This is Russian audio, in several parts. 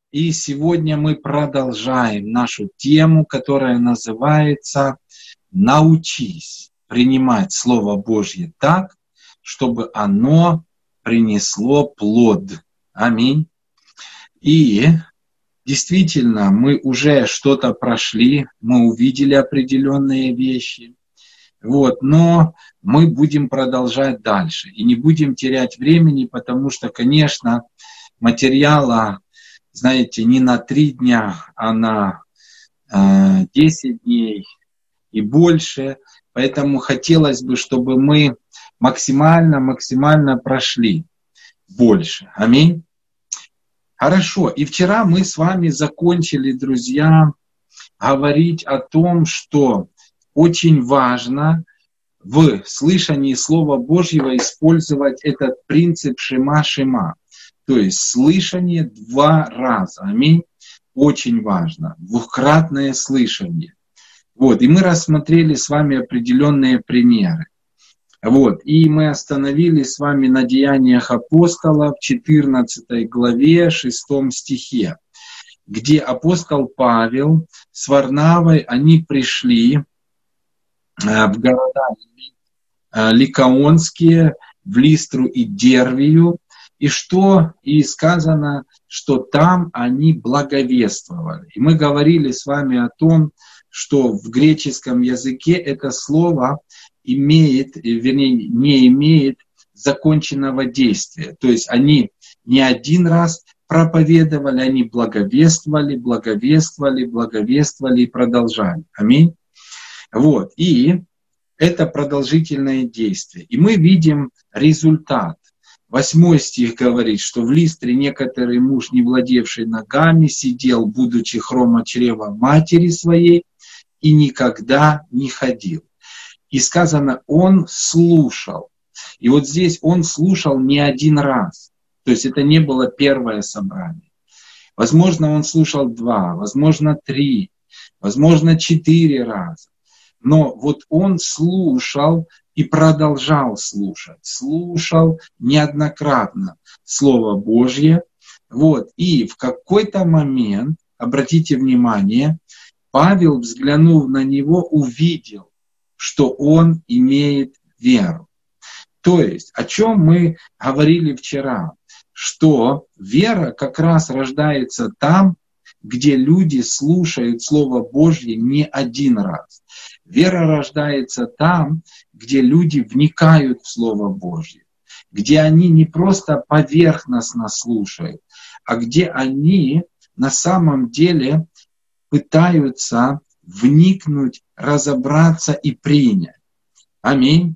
И сегодня мы продолжаем нашу тему, которая называется «Научись принимать Слово Божье так, чтобы оно принесло плод». Аминь. И действительно, мы уже что-то прошли, мы увидели определенные вещи. Но мы будем продолжать дальше. И не будем терять времени, потому что, конечно, материала, знаете, не на 3 дня, а на 10 дней и больше. Поэтому хотелось бы, чтобы мы максимально прошли больше. Аминь. Хорошо. И вчера мы с вами закончили, друзья, говорить о том, что очень важно в слышании Слова Божьего использовать этот принцип шема-шема. То есть слышание 2 раза. Аминь. Очень важно. 2-кратное слышание. И мы рассмотрели с вами определенные примеры. И мы остановились с вами на Деяниях апостолов, 14 главе, 6 стихе, где апостол Павел с Варнавой, они пришли в города Ликаонские, в Листру и Дервию, и сказано, что там они благовествовали. И мы говорили с вами о том, что в греческом языке это слово не имеет законченного действия. То есть они не один раз проповедовали, они благовествовали и продолжали. Аминь. И это продолжительное действие. И мы видим результат. 8 стих говорит, что в Листре некоторый муж, не владевший ногами, сидел, будучи хромо чрева матери своей, и никогда не ходил. И сказано, он слушал. И здесь он слушал не один раз. То есть это не было первое собрание. Возможно, он слушал 2, возможно, 3, возможно, 4 раза. Но он слушал и продолжал слушать. Слушал неоднократно Слово Божье. И в какой-то момент, обратите внимание, Павел, взглянув на него, увидел, что он имеет веру. То есть, о чем мы говорили вчера, что вера как раз рождается там, где люди слушают Слово Божье не один раз. Вера рождается там, где люди вникают в Слово Божье, где они не просто поверхностно слушают, а где они на самом деле пытаются вникнуть, разобраться и принять. Аминь.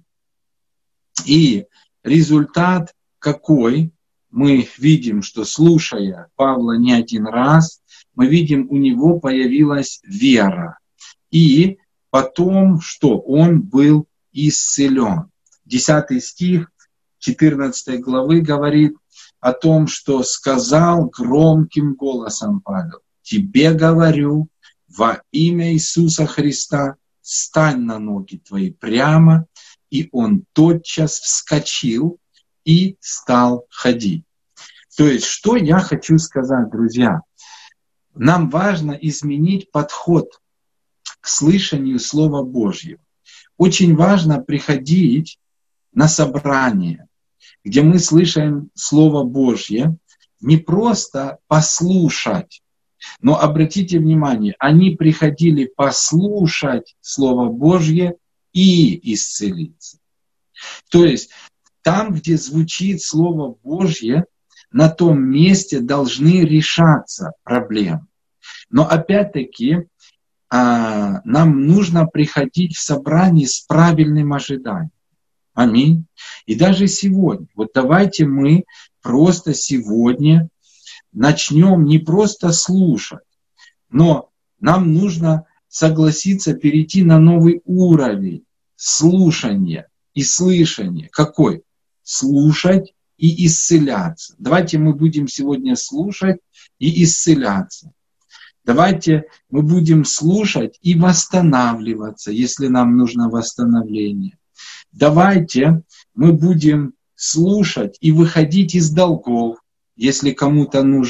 И результат какой? Мы видим, что слушая Павла не один раз, мы видим, у него появилась вера. И потом, что он был исцелен. 10 стих 14 главы говорит о том, что сказал громким голосом Павел: «Тебе говорю, во имя Иисуса Христа, стань на ноги твои прямо». И он тотчас вскочил и стал ходить. То есть, что я хочу сказать, друзья? Нам важно изменить подход к слышанию Слова Божьего. Очень важно приходить на собрание, где мы слышим Слово Божье, не просто послушать, но обратите внимание, они приходили послушать Слово Божье и исцелиться. То есть там, где звучит Слово Божье, на том месте должны решаться проблемы. Но опять-таки нам нужно приходить в собрание с правильным ожиданием. Аминь. И даже сегодня, давайте мы просто сегодня начнем не просто слушать, но нам нужно согласиться перейти на новый уровень слушания и слышания. Какой? Слушать и исцеляться. Давайте мы будем сегодня слушать и исцеляться. Давайте мы будем слушать и восстанавливаться, если нам нужно восстановление. Давайте мы будем слушать и выходить из долгов, если кому-то нужен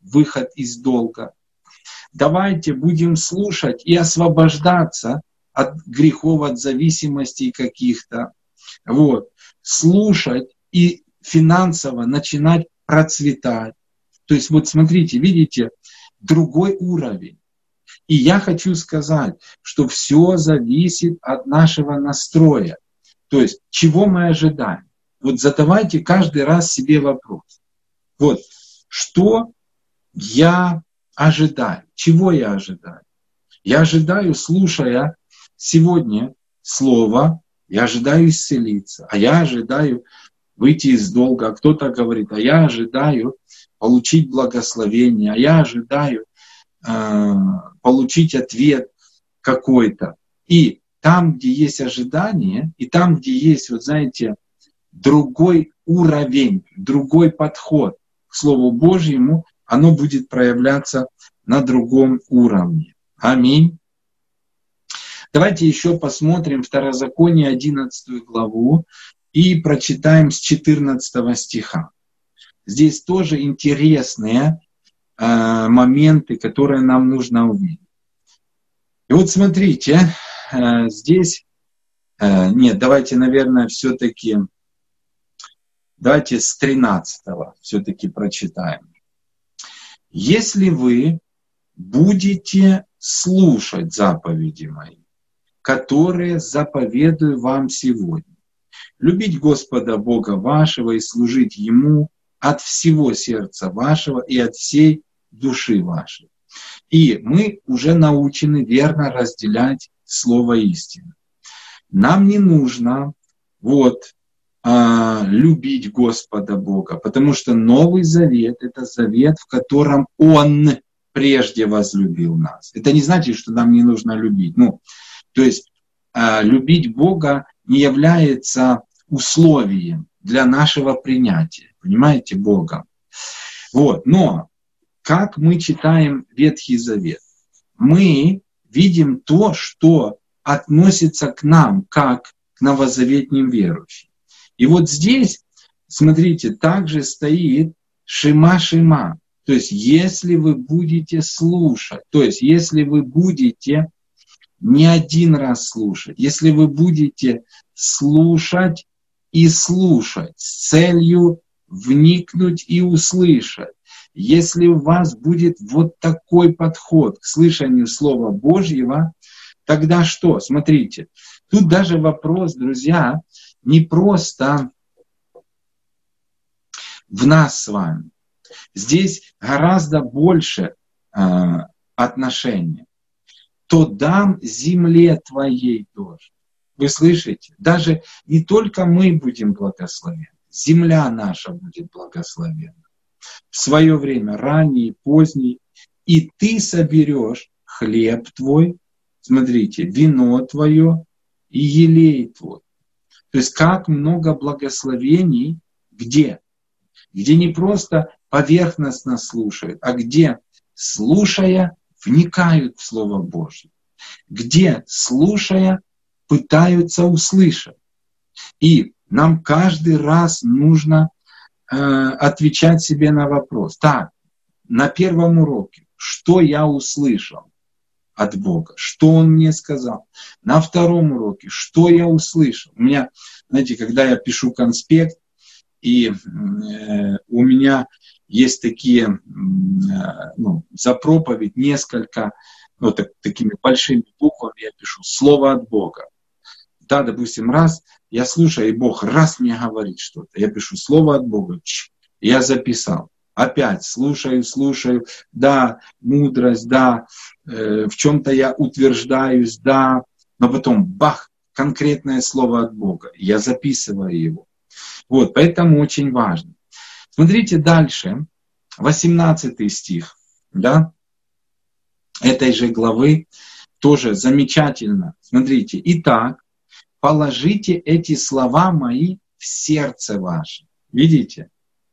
выход из долга. Давайте будем слушать и освобождаться от грехов, от зависимостей каких-то. Вот. Слушать и финансово начинать процветать. То есть вот смотрите, видите, другой уровень. И я хочу сказать, что все зависит от нашего настроя. То есть чего мы ожидаем. Вот задавайте каждый раз себе вопрос. Вот, что я ожидаю? Чего я ожидаю? Я ожидаю, слушая сегодня слово, я ожидаю исцелиться, а я ожидаю выйти из долга. А кто-то говорит, а я ожидаю получить благословение, а я ожидаю получить ответ какой-то. И там, где есть ожидание, и там, где есть, вот знаете, другой уровень, другой подход к Слову Божьему, оно будет проявляться на другом уровне. Аминь. Давайте еще посмотрим Второзаконие 11 главу и прочитаем с 14 стиха. Здесь тоже интересные моменты, которые нам нужно увидеть. И вот смотрите, здесь, нет, давайте, наверное, все-таки, давайте с 13 все-таки прочитаем. Если вы будете слушать заповеди мои, которые заповедую вам сегодня, любить Господа Бога вашего и служить Ему от всего сердца вашего и от всей души вашей. И мы уже научены верно разделять слово истины. Нам не нужно любить Господа Бога, потому что Новый Завет — это завет, в котором Он прежде возлюбил нас. Это не значит, что нам не нужно любить. То есть любить Бога не является условием для нашего принятия, понимаете, Бога. Но как мы читаем Ветхий Завет? Мы видим то, что относится к нам, как к новозаветним верующим. И вот здесь, смотрите, также стоит Шема-Шема. То есть, если вы будете слушать, то есть, если вы будете не один раз слушать, если вы будете слушать и слушать с целью вникнуть и услышать, если у вас будет вот такой подход к слышанию Слова Божьего, тогда что? Смотрите, тут даже вопрос, друзья, не просто в нас с вами. Здесь гораздо больше отношения. То дам земле твоей тоже. Вы слышите? Даже не только мы будем благословены, земля наша будет благословена. В свое время, ранний, поздний, и ты соберешь хлеб твой, смотрите, вино твое и елей твой. То есть как много благословений, где? Где не просто поверхностно слушают, а где, слушая, вникают в Слово Божье. Где, слушая, пытаются услышать. И нам каждый раз нужно отвечать себе на вопрос. Так, на первом уроке, что я услышал от Бога, что Он мне сказал. На втором уроке, что я услышал. У меня, знаете, когда я пишу конспект, и у меня есть такие, за проповедь несколько, такими большими буквами я пишу «Слово от Бога». Да, допустим, раз я слушаю, и Бог раз мне говорит что-то, я пишу «Слово от Бога», я записал. Опять слушаю, да, мудрость, да, в чем-то я утверждаюсь, да, но потом бах, конкретное слово от Бога, я записываю его. Поэтому очень важно. Смотрите дальше, 18 стих, да, этой же главы, тоже замечательно. Смотрите, итак, положите эти слова мои в сердце ваше. Видите?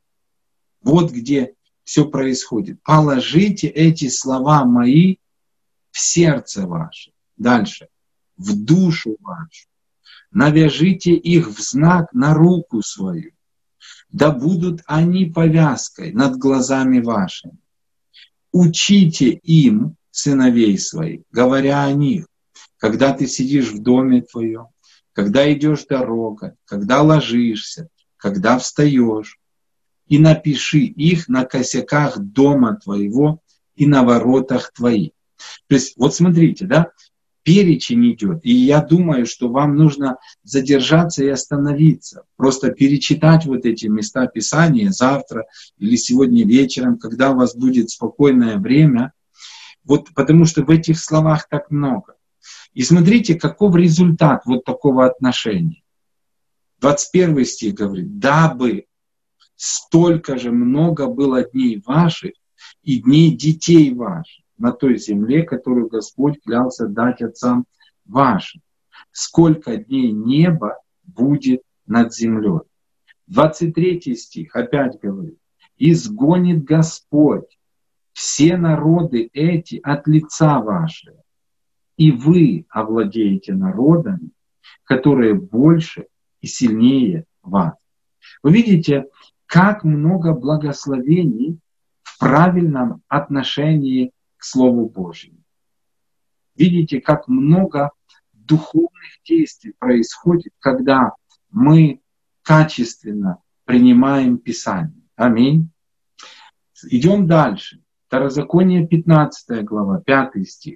Вот где все происходит. Положите эти слова мои в сердце ваше. Дальше. В душу вашу. Навяжите их в знак на руку свою. Да будут они повязкой над глазами вашими. учите им, сыновей своих, говоря о них, когда ты сидишь в доме твоем, когда идешь дорогой, когда ложишься, когда встаешь, и напиши их на косяках дома твоего и на воротах твоих. То есть, вот смотрите, да, перечень идет, и я думаю, что вам нужно задержаться и остановиться, просто перечитать вот эти места Писания завтра или сегодня вечером, когда у вас будет спокойное время, вот потому что в этих словах так много. И смотрите, каков результат вот такого отношения. 21 стих говорит: «Дабы столько же много было дней ваших и дней детей ваших на той земле, которую Господь клялся дать отцам вашим. Сколько дней неба будет над землей». 23 стих опять говорит: «Изгонит Господь все народы эти от лица вашего, и вы овладеете народами, которые больше и сильнее вас». Вы видите, как много благословений в правильном отношении к Слову Божьему. Видите, как много духовных действий происходит, когда мы качественно принимаем Писание. Аминь. Идем дальше. Второзаконие 15 глава, 5 стих.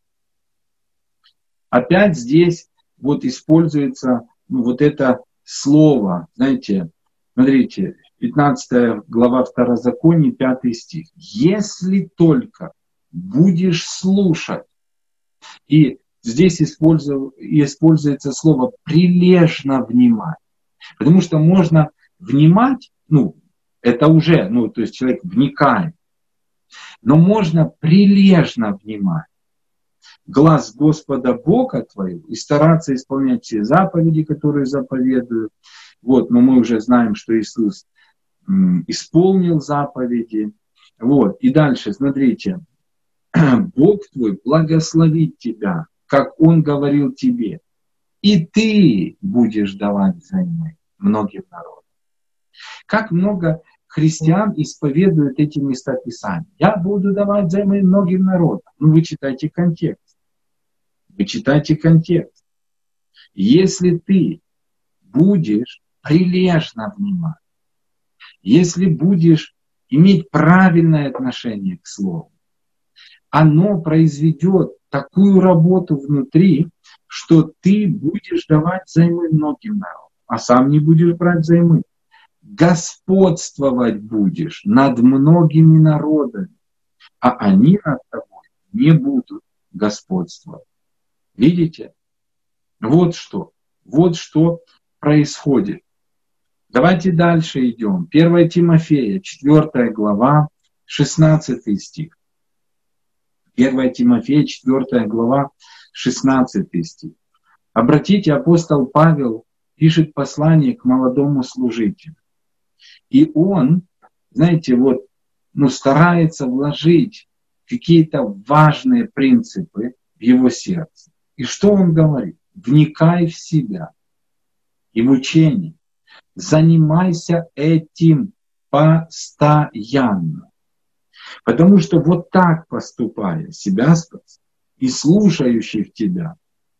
Опять здесь вот используется вот это слово, знаете, смотрите, 15 глава Второзакония, 5 стих. «Если только будешь слушать», и здесь используется слово «прилежно внимать», потому что можно внимать, это уже, то есть человек вникает, но можно прилежно внимать. Глаз Господа Бога твоего и стараться исполнять все заповеди, которые заповедуют. Вот, но мы уже знаем, что Иисус исполнил заповеди. Вот, и дальше, смотрите. Бог твой благословит тебя, как Он говорил тебе, и ты будешь давать взаймы многим народам. Как много христиан исповедуют эти места Писания. Я буду давать взаймы многим народам. Вы читайте контекст. Вы читайте контекст. Если ты будешь прилежно внимать, если будешь иметь правильное отношение к Слову, оно произведет такую работу внутри, что ты будешь давать взаймы многим народам, а сам не будешь брать взаймы. Господствовать будешь над многими народами, а они над тобой не будут господствовать. Видите? Вот что происходит. Давайте дальше идем. 1 Тимофея, 4 глава, 16 стих. 1 Тимофея, 4 глава, 16 стих. Обратите, апостол Павел пишет послание к молодому служителю. И он, знаете, старается вложить какие-то важные принципы в его сердце. И что он говорит? Вникай в себя и в учение. Занимайся этим постоянно. Потому что вот так поступая, себя спас, и слушающих тебя,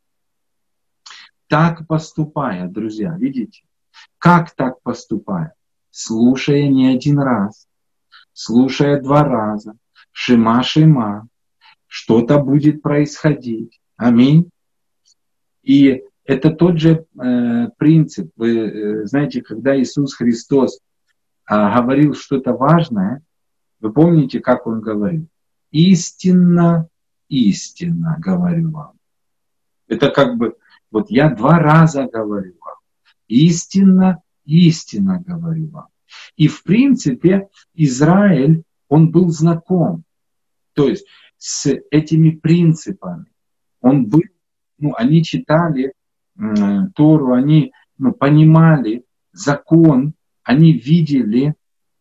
так поступая, друзья, видите? Как так поступая? Слушая не один раз, слушая 2 раза, шима, что-то будет происходить. Аминь. И это тот же принцип. Вы знаете, когда Иисус Христос говорил что-то важное, вы помните, как Он говорил? Истинно, истинно говорю вам. Это я 2 раза говорю вам. Истинно, истинно говорю вам. И в принципе Израиль, он был знаком. То есть с этими принципами. Он был, они читали Тору, они понимали закон, они видели,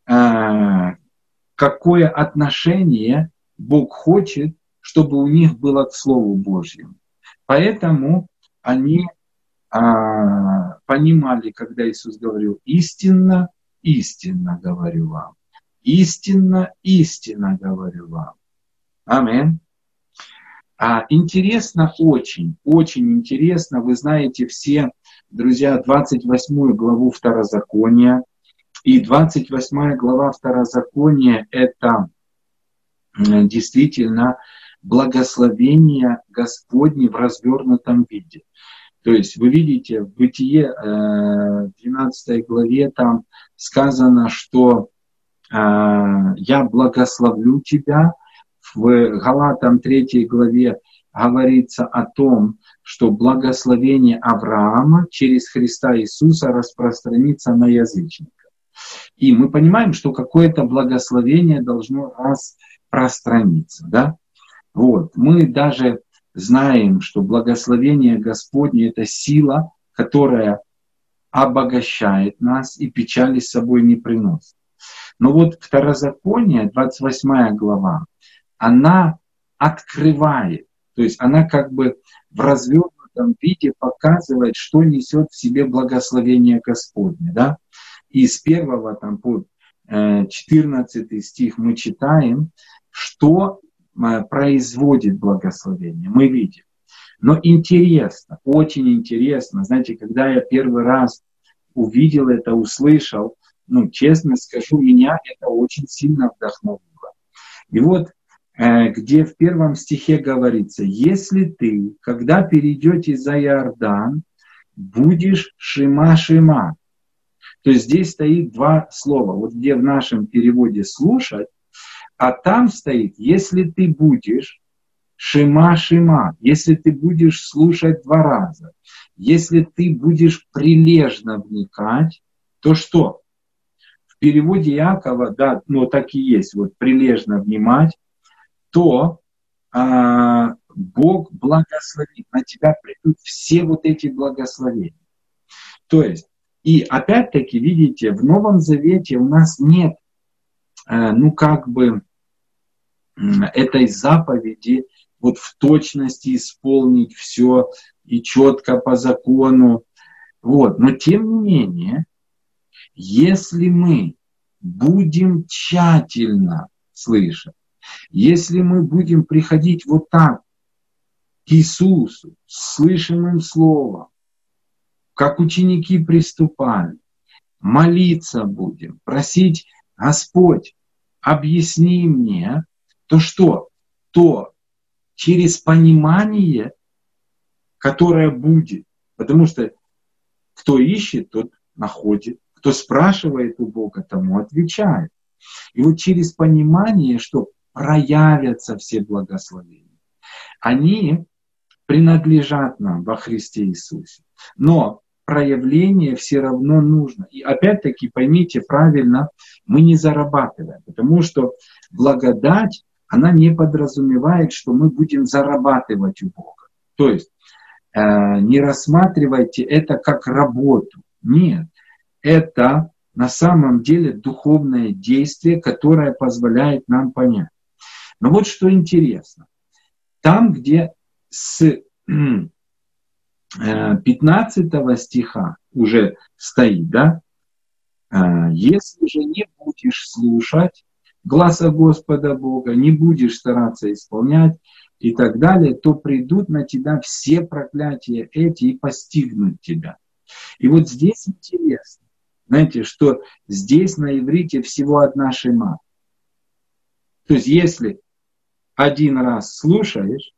какое отношение Бог хочет, чтобы у них было к Слову Божьему. Поэтому они понимали, когда Иисус говорил: истинно, истинно говорю вам. Истинно, истинно говорю вам. Аминь. Интересно очень, очень интересно. Вы знаете все, друзья, 28 главу Второзакония. И 28 глава Второзакония – это действительно благословение Господне в развернутом виде. То есть вы видите, в Бытие 12 главе там сказано, что я благословлю тебя. В Галатам 3 главе говорится о том, что благословение Авраама через Христа Иисуса распространится на язычников. И мы понимаем, что какое-то благословение должно распространиться. Да? Вот. Мы даже знаем, что благословение Господне – это сила, которая обогащает нас и печали с собой не приносит. Но вот Второзаконие, 28 глава, она открывает, то есть она как бы в развернутом виде показывает, что несет в себе благословение Господне. Да? И с 1 там, по 14 стих мы читаем, что производит благословение. Мы видим. Но интересно, очень интересно, знаете, когда я первый раз увидел это, услышал, честно скажу, меня это очень сильно вдохновило. И вот, где в 1 стихе говорится, если ты, когда перейдете за Иордан, будешь шима-шима. То есть здесь стоит два слова, вот где в нашем переводе слушать, а там стоит, если ты будешь шима-шима, если ты будешь слушать 2 раза, если ты будешь прилежно вникать, то что? В переводе Иакова, да, так и есть, вот прилежно внимать, то Бог благословит, на тебя придут все вот эти благословения. То есть, и опять-таки, видите, в Новом Завете у нас нет, этой заповеди вот в точности исполнить все и четко по закону. Вот. Но тем не менее, если мы будем тщательно слышать, если мы будем приходить вот так к Иисусу, с слышимым словом, как ученики приступали, молиться будем, просить: Господь, объясни мне, то что? То через понимание, которое будет. Потому что кто ищет, тот находит. Кто спрашивает у Бога, тому отвечает. И вот через понимание, что проявятся все благословения, они принадлежат нам во Христе Иисусе. Но проявление все равно нужно. И опять-таки, поймите правильно, мы не зарабатываем. Потому что благодать, она не подразумевает, что мы будем зарабатывать у Бога. То есть не рассматривайте это как работу. Нет. Это на самом деле духовное действие, которое позволяет нам понять. Но вот что интересно. Там, где с 15 стиха уже стоит, да? Если же не будешь слушать гласа Господа Бога, не будешь стараться исполнять и так далее, то придут на тебя все проклятия эти и постигнут тебя. И вот здесь интересно, знаете, что здесь на иврите всего одна шима. То есть если один раз слушаешь,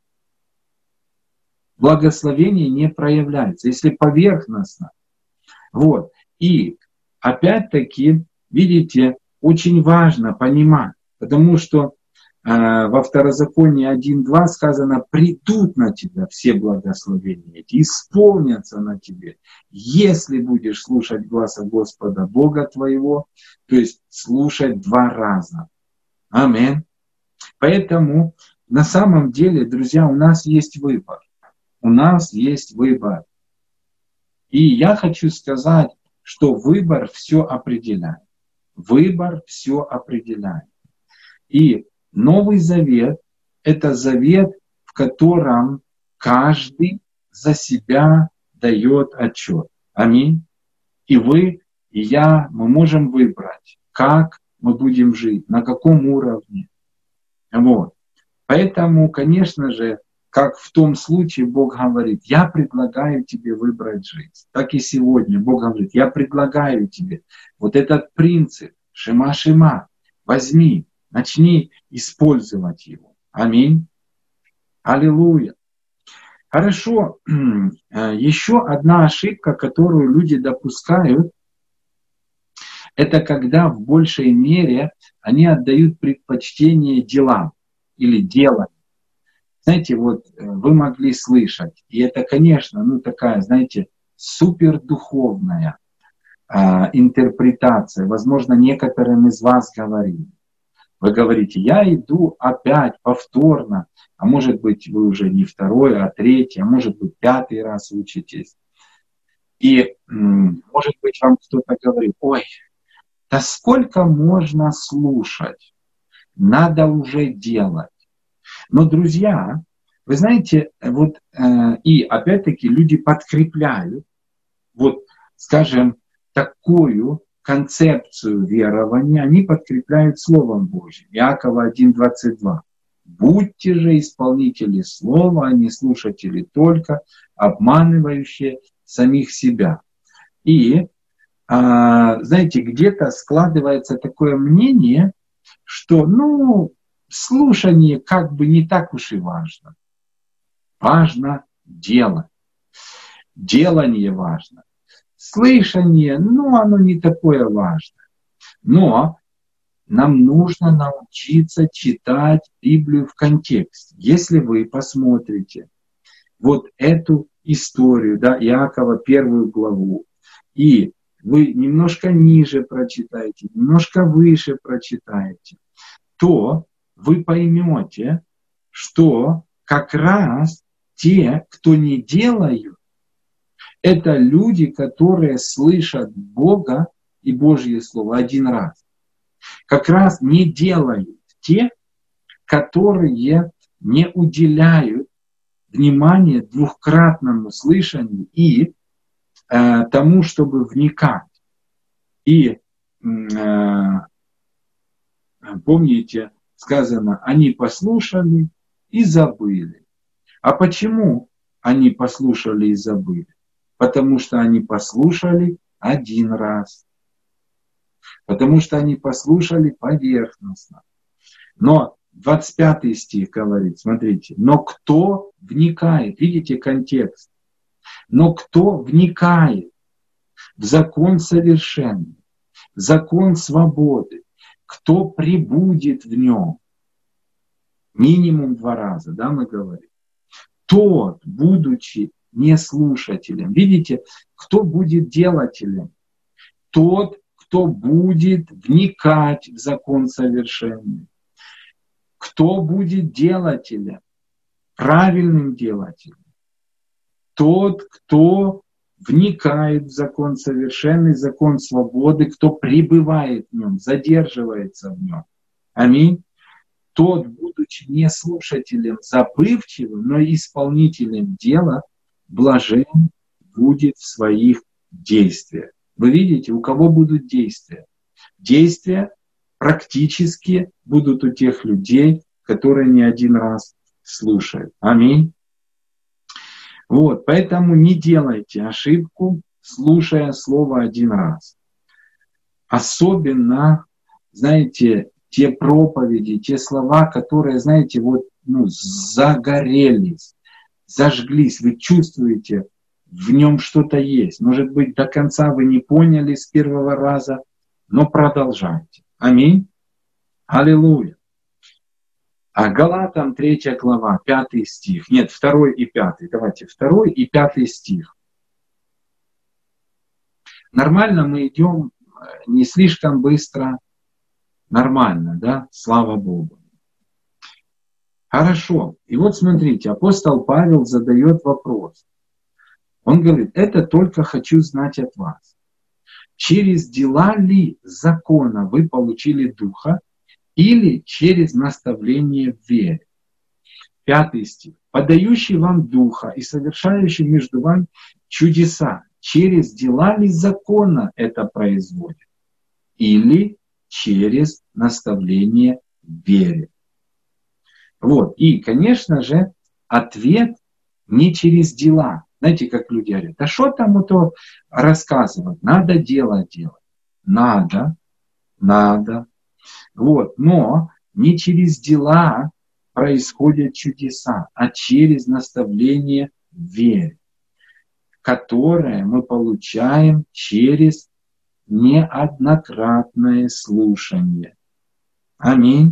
благословение не проявляется, если поверхностно. Вот. И опять-таки, видите, очень важно понимать, потому что во Второзаконии 1:2 сказано: придут на тебя все благословения эти, исполнятся на тебе, если будешь слушать гласа Господа Бога твоего, то есть слушать 2 раза. Аминь. Поэтому на самом деле, друзья, у нас есть выбор. У нас есть выбор. И я хочу сказать, что выбор все определяет. Выбор все определяет. И Новый Завет – это завет, в котором каждый за себя дает отчет. Аминь. И вы, и я, мы можем выбрать, как мы будем жить, на каком уровне. Вот. Поэтому, конечно же, как в том случае Бог говорит, я предлагаю тебе выбрать жизнь. Так и сегодня Бог говорит, я предлагаю тебе вот этот принцип Шема-Шема, возьми, начни использовать его. Аминь. Аллилуйя. Хорошо. Еще одна ошибка, которую люди допускают, это когда в большей мере они отдают предпочтение делам или деланию. Знаете, вот вы могли слышать, и это, конечно, такая, знаете, супердуховная интерпретация. Возможно, некоторым из вас говорили. Вы говорите, я иду опять повторно, а может быть, вы уже не второй, а третий, а может быть, 5-й раз учитесь. И, может быть, вам кто-то говорит, ой, да сколько можно слушать, надо уже делать. Но, друзья, вы знаете, вот и опять-таки люди подкрепляют, вот, скажем, такую концепцию верования, они подкрепляют Словом Божьим. Иакова 1:22. Будьте же исполнители слова, а не слушатели только, обманывающие самих себя. И, знаете, где-то складывается такое мнение, что, слушание как бы не так уж и важно. Важно дело. Делание важно. Слышание, оно не такое важное. Но нам нужно научиться читать Библию в контексте. Если вы посмотрите вот эту историю, Иакова 1 главу, и вы немножко ниже прочитаете, немножко выше прочитаете, то вы поймете, что как раз те, кто не делают, это люди, которые слышат Бога и Божье Слово один раз. Как раз не делают те, которые не уделяют внимания двукратному слышанию и тому, чтобы вникать. И помните, сказано, они послушали и забыли. А почему они послушали и забыли? Потому что они послушали один раз. Потому что они послушали поверхностно. Но 25 стих говорит, смотрите, но кто вникает, видите контекст, но кто вникает в закон совершенный, в закон свободы, кто пребудет в нем, минимум 2 раза, мы говорим, тот, будучи не слушателем. Видите, кто будет делателем? Тот, кто будет вникать в закон совершенный. Кто будет делателем? Правильным делателем. Тот, кто вникает в закон совершенный, закон свободы, кто пребывает в нем, задерживается в нем. Аминь. Тот, будучи не слушателем забывчивым, но исполнителем дела, блажен будет в своих действиях. Вы видите, у кого будут действия? Действия практически будут у тех людей, которые не один раз слушают. Аминь. Вот, поэтому не делайте ошибку, слушая слово один раз. Особенно, знаете, те проповеди, те слова, которые, знаете, загорелись, зажглись, вы чувствуете, в нем что-то есть. Может быть, до конца вы не поняли с первого раза, но продолжайте. Аминь. Аллилуйя. А Галатам 3 глава, 5 стих. Нет, 2 и 5. Давайте, 2 и 5 стих. Нормально мы идем, не слишком быстро. Нормально, Слава Богу. Хорошо. И вот смотрите, апостол Павел задает вопрос. Он говорит, это только хочу знать от вас. Через дела ли закона вы получили Духа или через наставление в вере? 5 стих. Подающий вам Духа и совершающий между вами чудеса. Через дела ли закона это производит? Или через наставление в вере? Вот. И, конечно же, ответ не через дела. Знаете, как люди говорят, да что там это рассказывать? Надо дело делать. Надо. Вот. Но не через дела происходят чудеса, а через наставление в вере, которое мы получаем через неоднократное слушание. Аминь.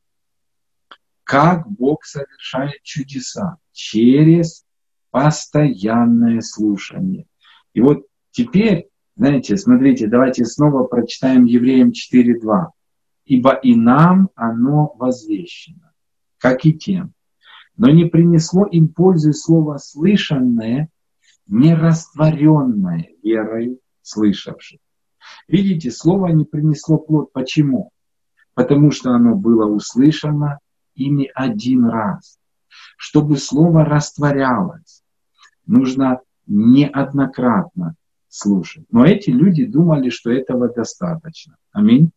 Как Бог совершает чудеса? Через постоянное слушание. И вот теперь, знаете, смотрите, давайте снова прочитаем Евреям 4:2. Ибо и нам оно возвещено, как и тем. Но не принесло им пользы слово слышанное, не растворенное верою слышавших. Видите, слово не принесло плод. Почему? Потому что оно было услышано ими один раз. Чтобы слово растворялось, нужно неоднократно слушать. Но эти люди думали, что этого достаточно. Аминь.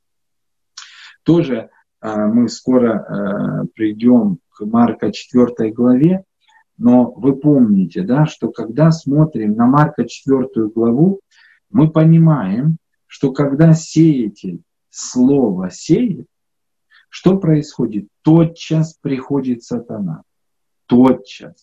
Тоже мы скоро придем к Марка 4 главе, но вы помните, да, что когда смотрим на Марка 4 главу, мы понимаем, что когда сеятель слово сеет, что происходит? Тотчас приходит сатана. Тотчас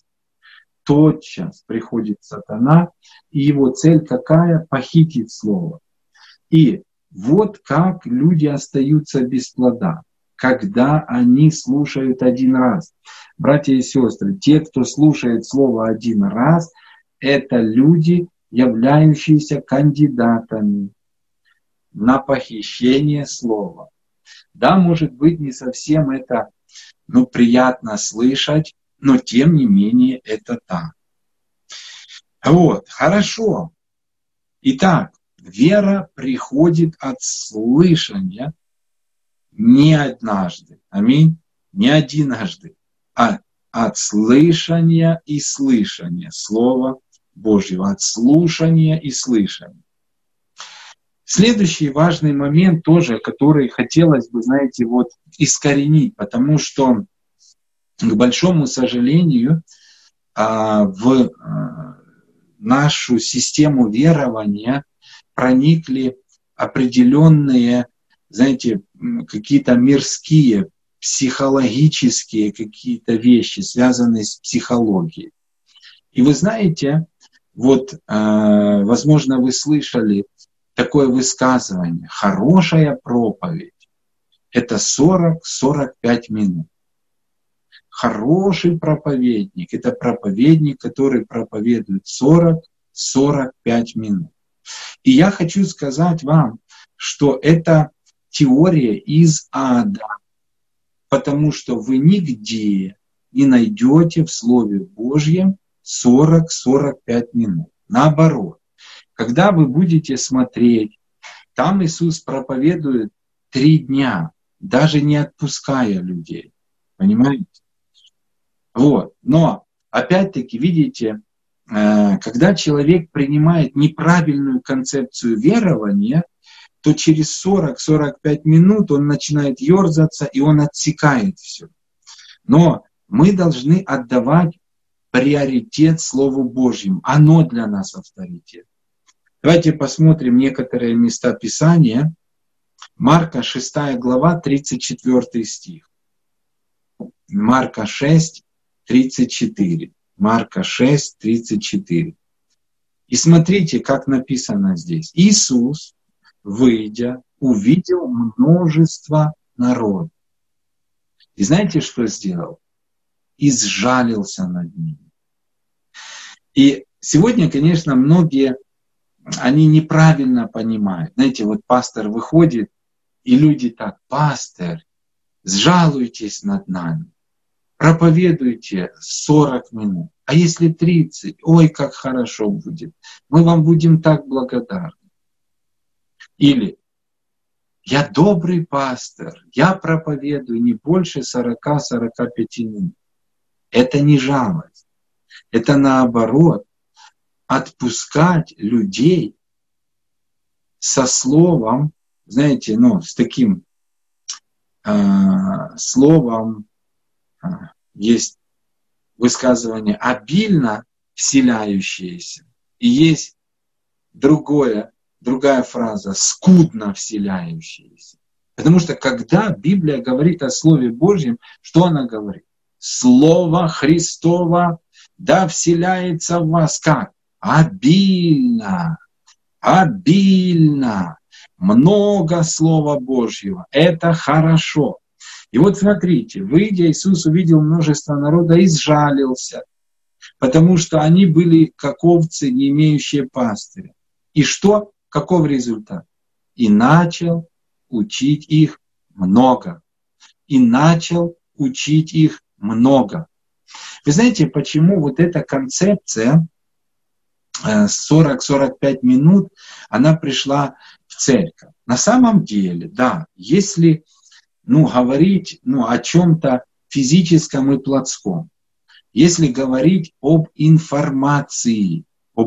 приходит сатана, и его цель какая? Похитить слово. И вот как люди остаются без плода, когда они слушают один раз. Братья и сестры, те, кто слушает слово один раз, это люди, являющиеся кандидатами на похищение слова. Да, может быть, не совсем это приятно слышать, но тем не менее это так. Вот, хорошо. Итак, вера приходит от слышания не однажды. Аминь. Не одинажды. А от слышания и слышания Слова Божьего. От слушания и слышания. Следующий важный момент тоже, который хотелось бы, знаете, вот искоренить, потому что, к большому сожалению, в нашу систему верования проникли определенные, знаете, какие-то мирские, психологические какие-то вещи, связанные с психологией. И вы знаете, вот, возможно, вы слышали такое высказывание: хорошая проповедь – это 40-45 минут. Хороший проповедник – это проповедник, который проповедует 40-45 минут. И я хочу сказать вам, что это теория из ада, потому что вы нигде не найдете в Слове Божьем 40-45 минут. Наоборот, когда вы будете смотреть, там Иисус проповедует 3 дня, даже не отпуская людей. Понимаете? Вот. Но, опять-таки, видите, когда человек принимает неправильную концепцию верования, то через 40-45 минут он начинает ерзаться, и он отсекает все. Но мы должны отдавать приоритет Слову Божьему. Оно для нас авторитет. Давайте посмотрим некоторые места Писания. Марка 6 глава, 34 стих. Марка 6, 34. Марка 6, 34. И смотрите, как написано здесь. Иисус, выйдя, увидел множество народа. И знаете, что сделал? И сжалился над ними. И сегодня, конечно, многие, они неправильно понимают. Знаете, вот пастор выходит, и люди так: пастор, сжалуйтесь над нами, проповедуйте 40 минут. А если 30, ой, как хорошо будет. Мы вам будем так благодарны. Или: я добрый пастор, я проповедую не больше 40-45 минут. Это не жалость. Это наоборот отпускать людей со словом, знаете, с таким словом есть высказывание «обильно вселяющееся», и есть другая фраза «скудно вселяющееся». Потому что когда Библия говорит о Слове Божьем, что она говорит? Слово Христово да вселяется в вас как? Обильно, обильно, много Слова Божьего. Это хорошо. И вот смотрите, выйдя, Иисус увидел множество народа и сжалился, потому что они были как овцы, не имеющие пастыря. И что? Каков результат? И начал учить их много. И начал учить их много. Вы знаете, почему вот эта концепция 40-45 минут, она пришла в церковь? На самом деле, да, если говорить о чем-то физическом и плотском, если говорить об информации,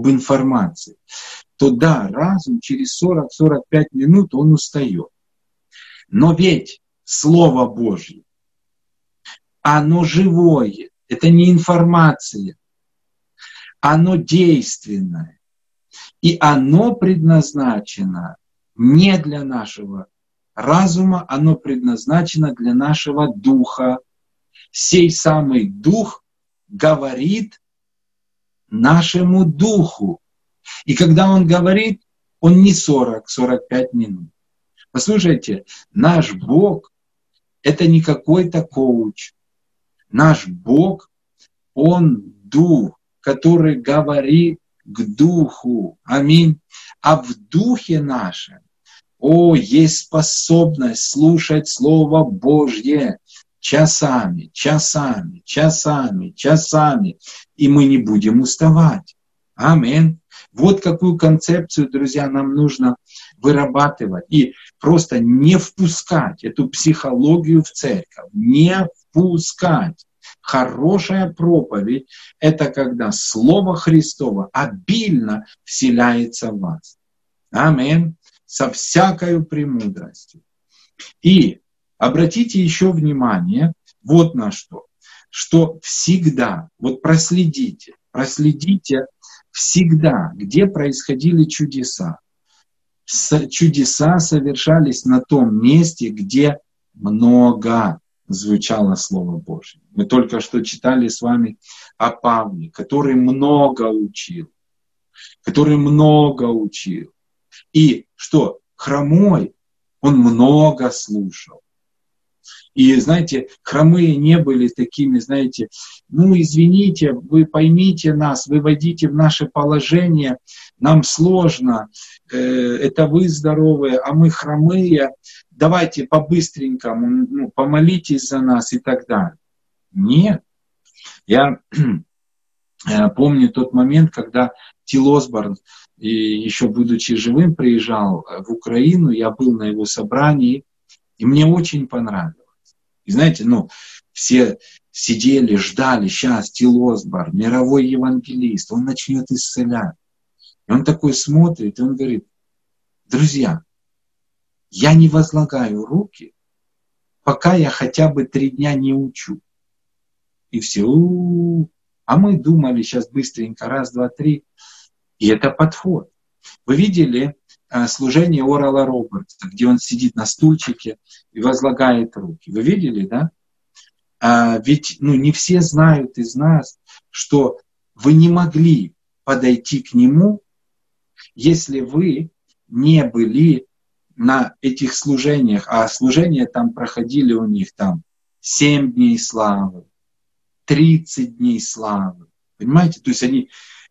то да, разум через 40-45 минут он устает. Но ведь Слово Божье, оно живое, это не информация, оно действенное. И оно предназначено не для нашего разума, оно предназначено для нашего духа. Сей самый дух говорит нашему духу. И когда он говорит, он не 40-45 минут. Послушайте, наш Бог – это не какой-то коуч. Наш Бог, Он дух, который говорит к духу. Аминь. А в духе нашем, есть способность слушать Слово Божье часами, часами, часами, часами. И мы не будем уставать. Аминь. Вот какую концепцию, друзья, нам нужно вырабатывать. И просто не впускать эту психологию в церковь. Не впускать. Хорошая проповедь – это когда Слово Христово обильно вселяется в вас. Аминь. Со всякою премудростью. И обратите еще внимание вот на что. Что всегда, вот проследите всегда, где происходили чудеса. Чудеса совершались на том месте, где много звучало Слово Божье. Мы только что читали с вами о Павле, который много учил. И что? Хромой, он много слушал. И, знаете, хромые не были такими, знаете, извините, вы поймите нас, вы войдите в наше положение, нам сложно, это вы здоровые, а мы хромые, давайте по-быстренькому, помолитесь за нас и так далее. Нет. Я помню тот момент, когда Тил Осборн, еще будучи живым, приезжал в Украину, я был на его собрании, и мне очень понравилось. И знаете, все сидели, ждали, сейчас Тил Осборн, мировой евангелист, он начнет исцелять. И он такой смотрит, и он говорит: друзья, я не возлагаю руки, пока я хотя бы 3 дня не учу. И все, а мы думали, сейчас быстренько, 1, 2, 3. И это подход. Вы видели служение Орала Робертса, где он сидит на стульчике и возлагает руки? Вы видели, да? Ведь не все знают из нас, что вы не могли подойти к нему, если вы не были на этих служениях. А служения там проходили у них 7 дней славы, 30 дней славы. Понимаете? То есть они...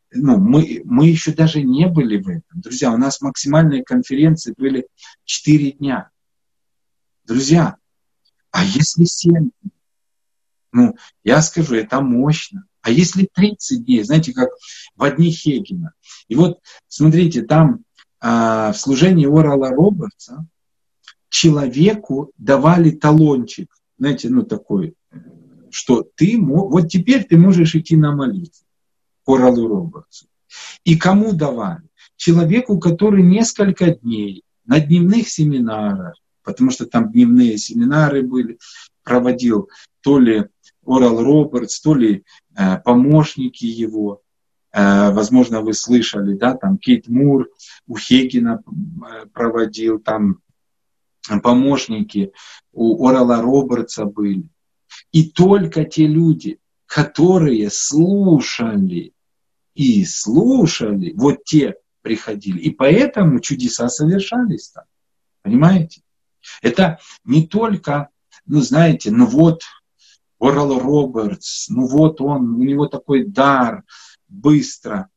мы еще даже не были в этом. Друзья, у нас максимальные конференции были 4 дня. Друзья, а если 7 дней? Я скажу, это мощно. А если 30 дней? Знаете, как в дни Хейгена. И вот, смотрите, там в служении Орала Робертса человеку давали талончик. Знаете, такой, что вот теперь ты можешь идти на молитву. Оралу Робертсу. И кому давали? Человеку, который несколько дней на дневных семинарах, потому что там дневные семинары были, проводил то ли Орал Робертс, то ли помощники его. Возможно, вы слышали, да, там Кейт Мур у Хейгена проводил, там помощники у Орала Робертса были. И только те люди, которые слушали и слушали, вот те приходили. И поэтому чудеса совершались там. Понимаете? Это не только, знаете, вот Орал Робертс, вот он, у него такой дар, быстро.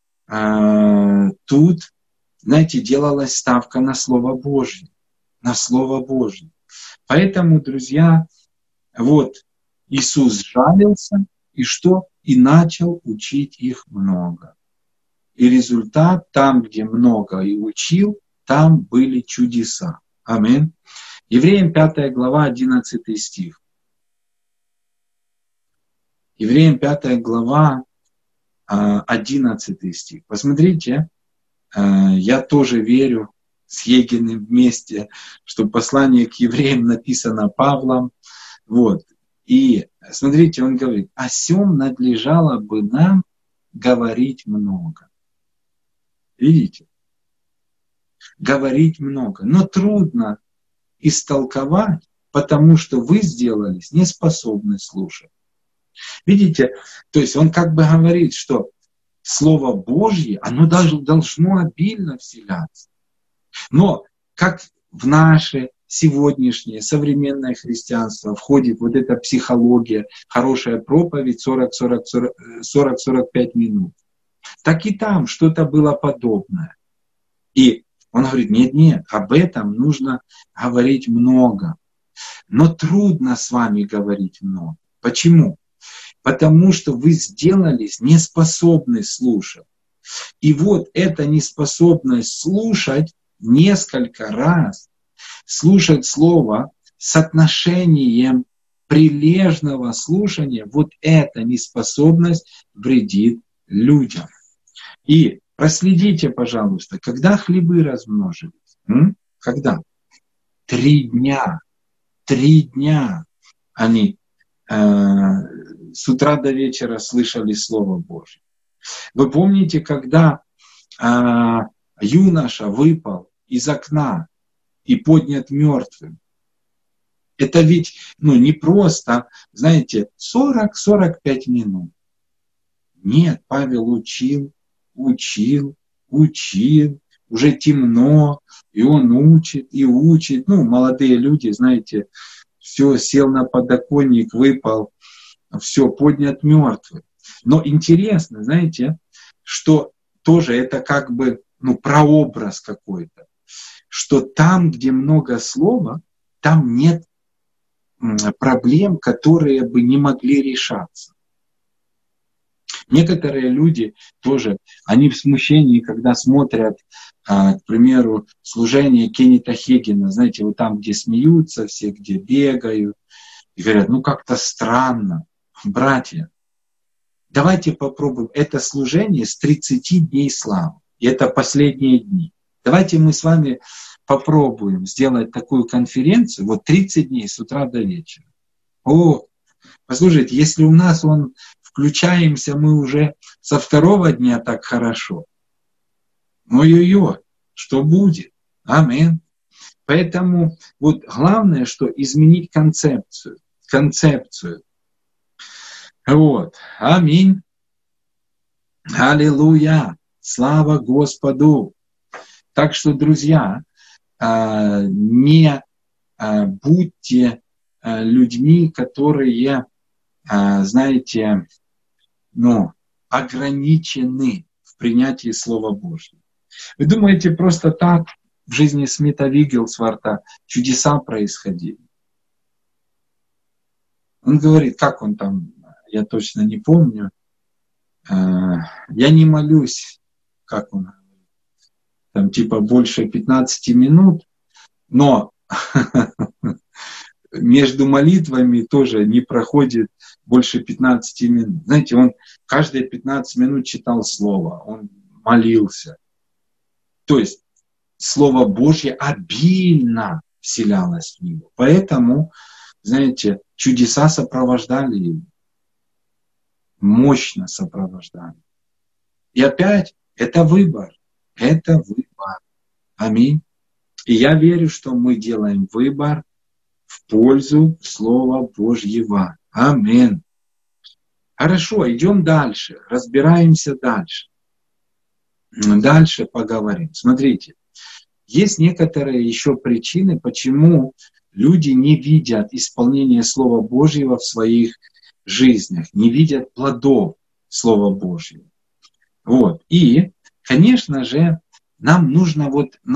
Тут, знаете, делалась ставка на Слово Божье. На Слово Божье. Поэтому, друзья, вот Иисус жалился, и что? И начал учить их много. И результат, там, где много и учил, там были чудеса. Аминь. Евреям 5 глава, 11 стих. Евреям 5 глава, 11 стих. Посмотрите, я тоже верю с Егиным вместе, что послание к евреям написано Павлом. Вот. И смотрите, он говорит, о сем надлежало бы нам говорить много. Видите? Говорить много. Но трудно истолковать, потому что вы сделались неспособны слушать. Видите? То есть он как бы говорит, что Слово Божье, оно даже должно обильно вселяться. Но как в наше сегодняшнее современное христианство входит вот эта психология, хорошая проповедь 40-45 минут, так и там что-то было подобное. И он говорит, нет, об этом нужно говорить много. Но трудно с вами говорить много. Почему? Потому что вы сделались неспособны слушать. И вот эта неспособность слушать несколько раз, слушать слово с отношением прилежного слушания, вот эта неспособность вредит людям. И проследите, пожалуйста, когда хлебы размножились? Когда? 3 дня. 3 дня они с утра до вечера слышали Слово Божье. Вы помните, когда юноша выпал из окна и поднят мертвым? Это ведь не просто, знаете, 40-45 минут. Нет, Павел учил, уже темно, и он учит, и учит. Молодые люди, знаете, все, сел на подоконник, выпал, все, поднят мертвый. Но интересно, знаете, что тоже это как бы прообраз какой-то, что там, где много слова, там нет проблем, которые бы не могли решаться. Некоторые люди тоже, они в смущении, когда смотрят, к примеру, служение Кеннета Хейгена, знаете, вот там, где смеются все, где бегают, и говорят, как-то странно. Братья, давайте попробуем это служение с 30 дней славы. И это последние дни. Давайте мы с вами попробуем сделать такую конференцию, 30 дней с утра до вечера. Послушайте, если у нас включаемся мы уже со 2 дня так хорошо, ой-ой-ой, что будет? Аминь. Поэтому главное, что изменить концепцию. Аминь. Аллилуйя. Слава Господу. Так что, друзья, не будьте людьми, которые, знаете, ограничены в принятии Слова Божьего. Вы думаете, просто так в жизни Смита Виггелсворта чудеса происходили? Он говорит, как он там, я точно не помню, я не молюсь, как он там больше 15 минут, но между молитвами тоже не проходит больше 15 минут. Знаете, он каждые 15 минут читал Слово, он молился. То есть Слово Божье обильно вселялось в него. Поэтому, знаете, Чудеса сопровождали его. Мощно сопровождали. И опять, это выбор. Это выбор. Аминь. И я верю, что мы делаем выбор в пользу Слова Божьего. Аминь. Хорошо, идем дальше. Разбираемся дальше. Дальше поговорим. Смотрите, есть некоторые еще причины, почему люди не видят исполнения Слова Божьего в своих жизнях, не видят плодов Слова Божьего. Вот. И, конечно же, нам нужно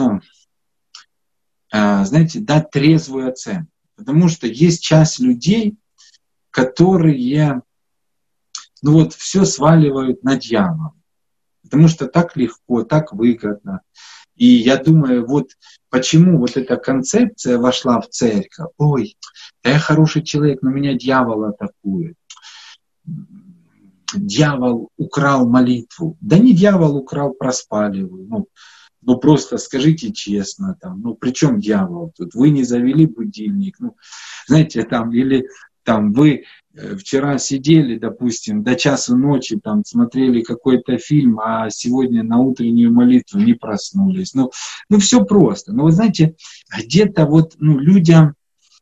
дать трезвую оценку. Потому что есть часть людей, которые все сваливают на дьявола. Потому что так легко, так выгодно. И я думаю, почему эта концепция вошла в церковь. Ой, да я хороший человек, но меня дьявол атакует. Дьявол украл молитву. Да не дьявол украл, проспали вы. Просто скажите честно, при чем дьявол тут? Вы не завели будильник. Или вы вчера сидели, допустим, до часу ночи, смотрели какой-то фильм, а сегодня на утреннюю молитву не проснулись. Все просто. Но вы знаете, где-то людям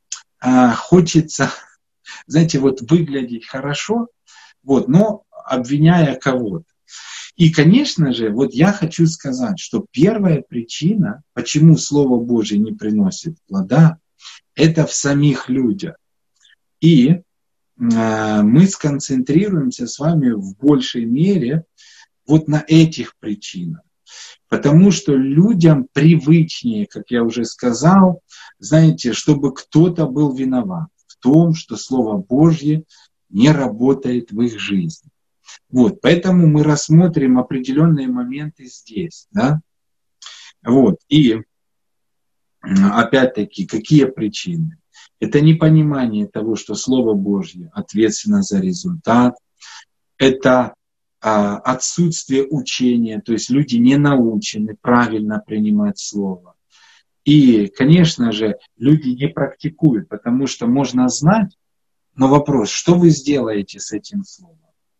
хочется, выглядеть хорошо, но обвиняя кого-то. И, конечно же, я хочу сказать, что первая причина, почему Слово Божье не приносит плода, это в самих людях. И мы сконцентрируемся с вами в большей мере на этих причинах. Потому что людям привычнее, как я уже сказал, чтобы кто-то был виноват в том, что Слово Божье не работает в их жизни. Поэтому мы рассмотрим определенные моменты здесь. Да? И опять-таки, какие причины? Это непонимание того, что Слово Божье ответственно за результат. Это отсутствие учения, то есть люди не научены правильно принимать Слово. И, конечно же, люди не практикуют, потому что можно знать, но вопрос, что вы сделаете с этим Словом?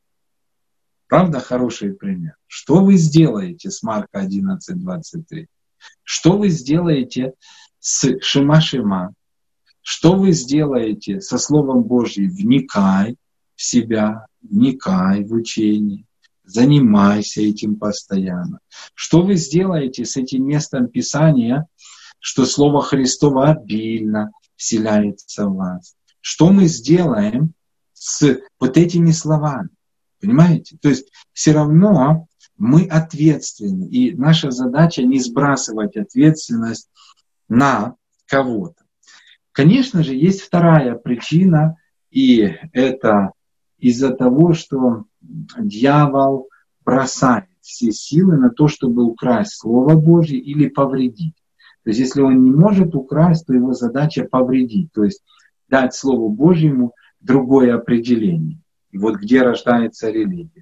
Правда, хороший пример. Что вы сделаете с Марка 11:23? Что вы сделаете с Шема-Шема? Что вы сделаете со Словом Божьим? Вникай в себя, вникай в учение, занимайся этим постоянно. Что вы сделаете с этим местом Писания, что Слово Христово обильно вселяется в вас? Что мы сделаем с этими словами? Понимаете? То есть все равно мы ответственны. И наша задача не сбрасывать ответственность на кого-то. Конечно же, есть вторая причина, и это из-за того, что дьявол бросает все силы на то, чтобы украсть Слово Божье или повредить. То есть если он не может украсть, то его задача повредить, то есть дать Слову Божьему другое определение. И где рождается религия.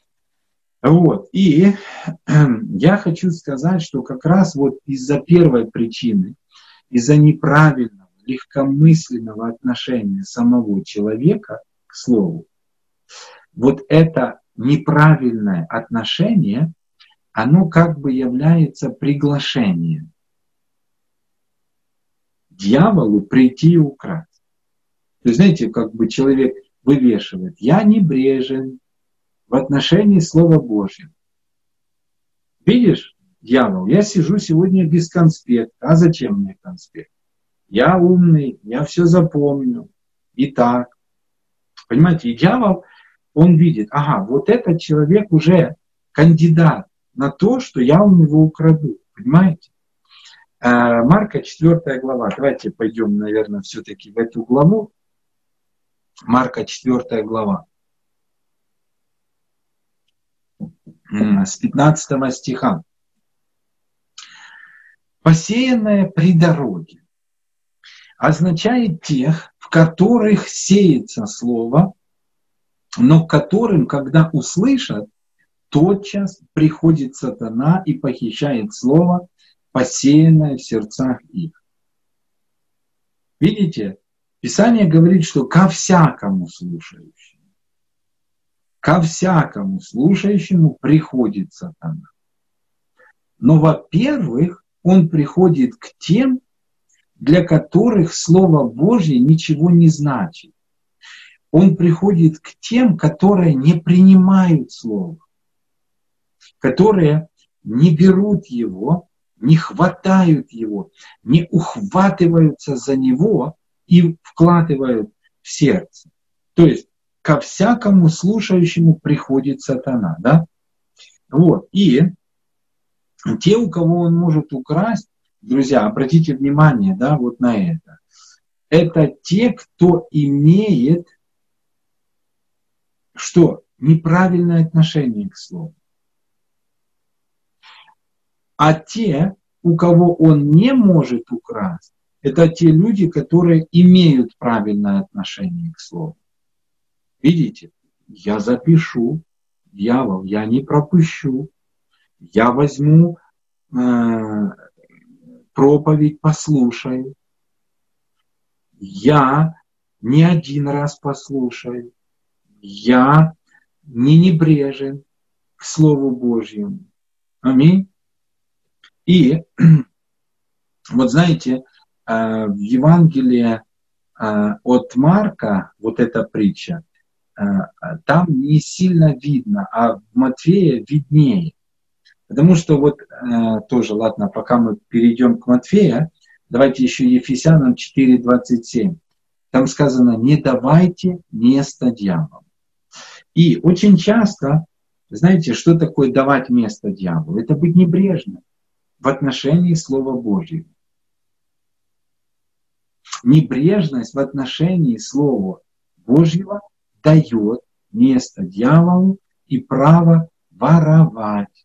И я хочу сказать, что как раз из-за первой причины, из-за неправильного, легкомысленного отношения самого человека к Слову, это неправильное отношение, оно как бы является приглашением дьяволу прийти и украсть. То есть, знаете, как бы человек вывешивает: я небрежен в отношении Слова Божьего. Видишь, дьявол, я сижу сегодня без конспекта. А зачем мне конспект? Я умный, я все запомню. И так. Понимаете, и дьявол, он видит: ага, этот человек уже кандидат на то, что я у него украду. Понимаете? Марка 4 глава. Давайте пойдем, наверное, все-таки в эту главу. Марка 4 глава. С 15 стиха. Посеянное при дороге означает тех, в которых сеется слово, но к которым, когда услышат, тотчас приходит сатана и похищает слово, посеянное в сердцах их. Видите? Писание говорит, что ко всякому слушающему приходит сатана. Но, во-первых, он приходит к тем, для которых Слово Божье ничего не значит. Он приходит к тем, которые не принимают Слово, которые не берут его, не хватают его, не ухватываются за него и вкладывают в сердце. То есть ко всякому слушающему приходит сатана. Да? Вот. И те, у кого он может украсть, друзья, обратите внимание, да, вот на это. Это те, кто имеет что? Неправильное отношение к слову. А те, у кого он не может украсть, это те люди, которые имеют правильное отношение к слову. Видите? Я запишу, дьявол, я не пропущу. Я возьму проповедь, послушаю. Я не один раз послушаю. Я не небрежен к Слову Божьему. Аминь. И вот знаете, в Евангелии от Марка, вот эта притча, там не сильно видно, а в Матфея виднее. Потому что вот тоже, ладно, пока мы перейдем к Матфея, давайте еще Ефесянам 4:27. Там сказано: не давайте место дьяволу. И очень часто, знаете, что такое давать место дьяволу? Это быть небрежным в отношении Слова Божьего. Небрежность в отношении Слова Божьего дает место дьяволу и право воровать.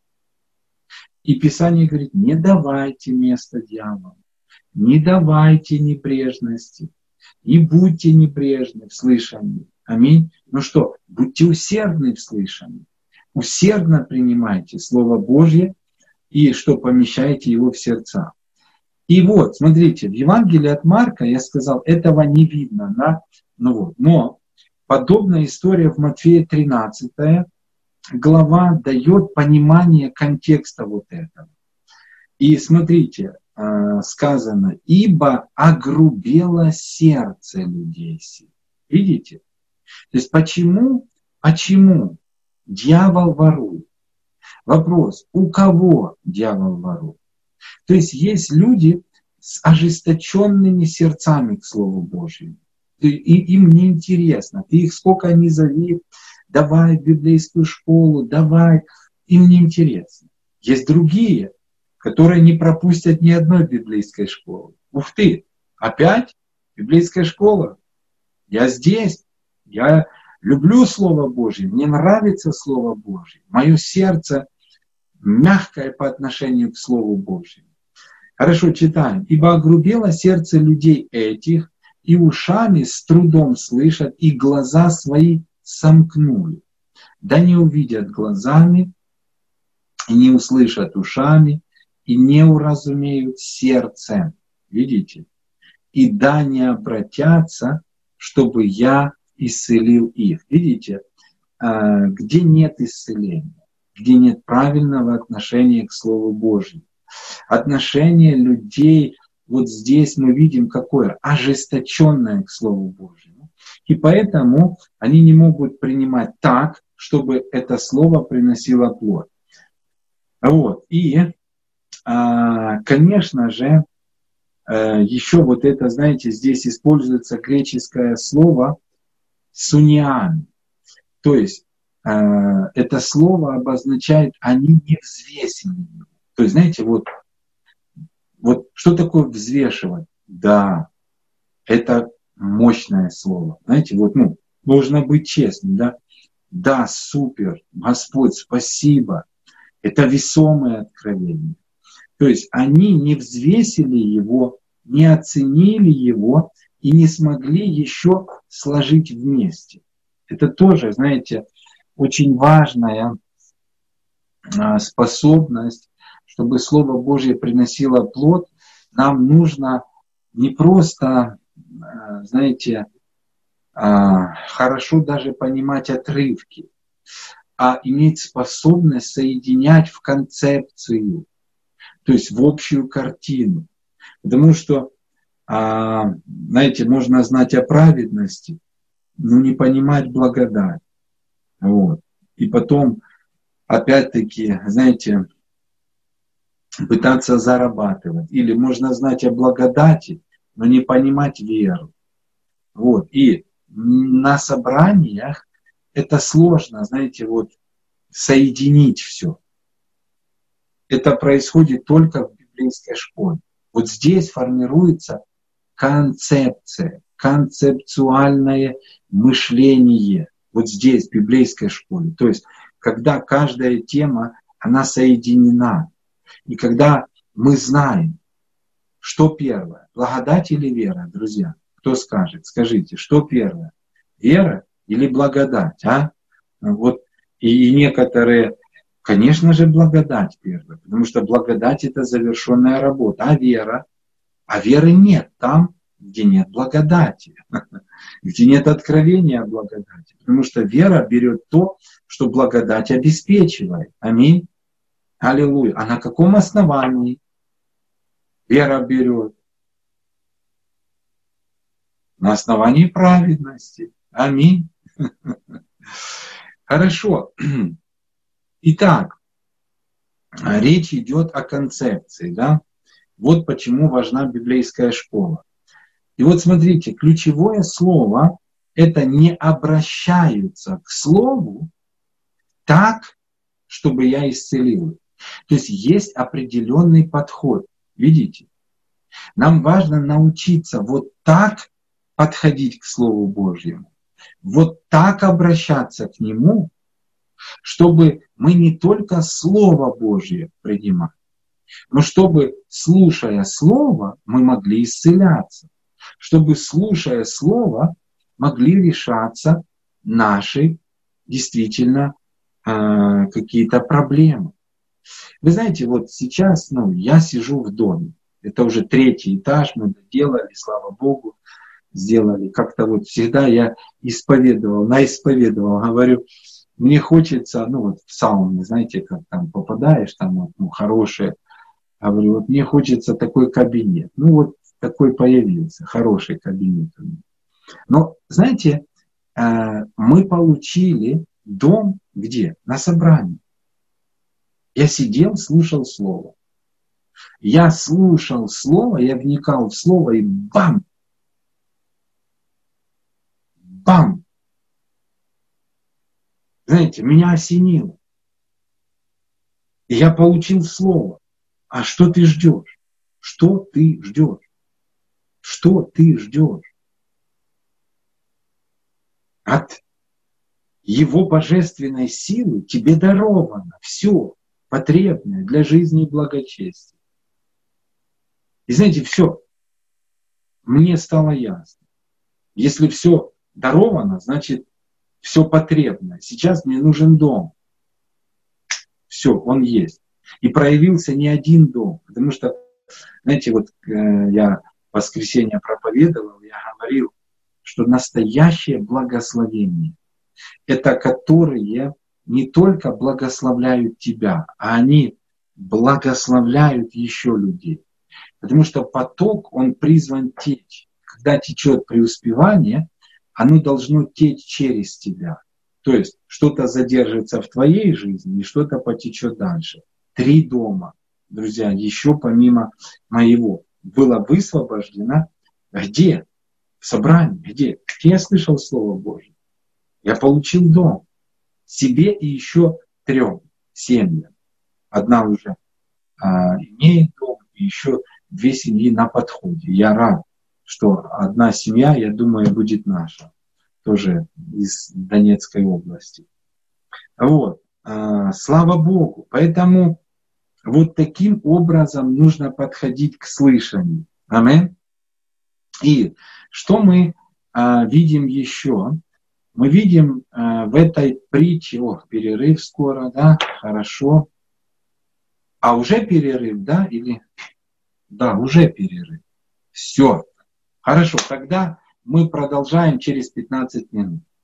И Писание говорит: не давайте место дьяволу, не давайте небрежности, не будьте небрежны в слышании. Аминь. Ну что, будьте усердны в слышании, усердно принимайте Слово Божье и что помещаете его в сердца. И вот, смотрите, в Евангелии от Марка, я сказал, этого не видно. Да? Но подобная история в Матфея 13 глава дает понимание контекста вот этого. И смотрите, сказано: ибо огрубело сердце людей сих. Видите? То есть почему дьявол ворует? Вопрос: у кого дьявол ворует? То есть есть люди с ожесточенными сердцами к Слову Божьему. И им неинтересно. Ты их сколько ни зови, давай в библейскую школу, давай. Им неинтересно. Есть другие, которые не пропустят ни одной библейской школы. Ух ты, опять библейская школа. Я здесь, я люблю Слово Божье, мне нравится Слово Божье. Мое сердце мягкое по отношению к Слову Божьему. Хорошо, читаем. Ибо огрубело сердце людей этих, и ушами с трудом слышат, и глаза свои сомкнули. Да не увидят глазами, и не услышат ушами, и не уразумеют сердцем. Видите? И да не обратятся, чтобы я исцелил их. Видите? Где нет исцеления, где нет правильного отношения к Слову Божьему. Отношение людей, вот здесь мы видим какое? Ожесточенное к Слову Божьему. И поэтому они не могут принимать так, чтобы это Слово приносило плод. Вот. И, конечно же, еще вот это, знаете, здесь используется греческое слово «суниан». То есть это слово обозначает «они не взвесены». То есть, знаете, вот что такое взвешивать? Да, это мощное слово. Знаете, нужно быть честным, да? Да, супер, Господь, спасибо. Это весомое откровение. То есть они не взвесили его, не оценили его и не смогли еще сложить вместе. Это тоже, знаете, очень важная способность. Чтобы Слово Божье приносило плод, нам нужно не просто знаете, хорошо даже понимать отрывки, а иметь способность соединять в концепцию, то есть в общую картину. Потому что, знаете, можно знать о праведности, но не понимать благодать. Вот. И потом, опять-таки, знаете, пытаться зарабатывать. Или можно знать о благодати, но не понимать веру. Вот. И на собраниях это сложно, знаете, вот соединить все. Это происходит только в библейской школе. Вот здесь формируется концепция, концептуальное мышление. Вот здесь, в библейской школе. То есть, когда каждая тема, она соединена. И когда мы знаем, что первое, благодать или вера, друзья? Кто скажет? Скажите, что первое? Вера или благодать? Вот. И некоторые, конечно же, благодать первая, потому что благодать это завершенная работа, а веры нет там, где нет благодати, где нет откровения о благодати, потому что вера берет то, что благодать обеспечивает. Аминь. Аллилуйя. А на каком основании вера берет? На основании праведности. Аминь. Хорошо. Итак, речь идет о концепции, да? Вот почему важна библейская школа. И вот смотрите, ключевое слово – это не обращаются к слову так, чтобы я исцелил. То есть есть определенный подход. Видите? Нам важно научиться вот так подходить к Слову Божьему, вот так обращаться к Нему, чтобы мы не только Слово Божье принимали, но чтобы, слушая Слово, мы могли исцеляться, чтобы, слушая Слово, могли решаться наши действительно какие-то проблемы. Вы знаете, вот сейчас я сижу в доме. Это уже 3-й этаж, мы доделали, слава Богу, сделали. Как-то вот всегда я исповедовал, говорю, мне хочется, вот в сауне, знаете, как там попадаешь, там хорошее, говорю, вот мне хочется такой кабинет. Вот такой появился, хороший кабинет. Но, знаете, мы получили дом где? На собрании. Я сидел, слушал Слово. Я слушал Слово, я вникал в Слово, и бам! Бам! Знаете, меня осенило. И я получил Слово. А что ты ждешь? Что ты ждешь? Что ты ждешь? От Его божественной силы тебе даровано все потребное для жизни и благочестия. И знаете, все. Мне стало ясно. Если все даровано, значит, все потребное. Сейчас мне нужен дом. Все, он есть. И проявился не один дом. Потому что, знаете, вот я в воскресенье проповедовал, я говорил, что настоящее благословение – это которые не только благословляют тебя, а они благословляют еще людей. Потому что поток, он призван течь. Когда течет преуспевание, оно должно течь через тебя. То есть что-то задержится в твоей жизни, и что-то потечет дальше. 3 дома, друзья, еще помимо моего, было высвобождено. Где? В собрании. Где? Где я слышал Слово Божье? Я получил дом. Себе и еще 3 семьям. Одна уже имеет дом, и еще 2 семьи на подходе. Я рад, что одна семья, я думаю, будет наша. Тоже из Донецкой области. Вот. Слава Богу. Поэтому вот таким образом нужно подходить к слышанию. Аминь. И что мы видим еще? Мы видим в этой притче, перерыв скоро, да, хорошо. А уже перерыв, да, или? Да, уже перерыв. Все. Хорошо, тогда мы продолжаем через 15 минут.